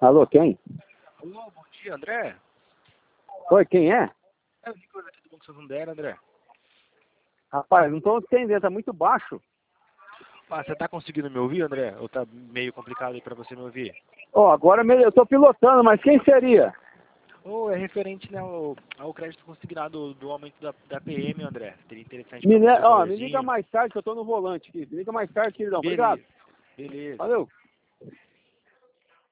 Alô, quem? Alô, bom dia, André. Oi, quem é? É o Nicolas aqui do Banco Santander, André. Rapaz, não estou entendendo, tá muito baixo. Ah, você tá conseguindo me ouvir, André? Ou tá meio complicado aí pra você me ouvir? Ó, agora eu estou pilotando, mas quem seria? Ou é referente, né, ao crédito consignado do aumento da PM, André. Seria interessante pra você o Me liga valorzinho. mais tarde que eu estou no volante aqui. Me liga mais tarde, queridão. Obrigado. Beleza, beleza. Valeu.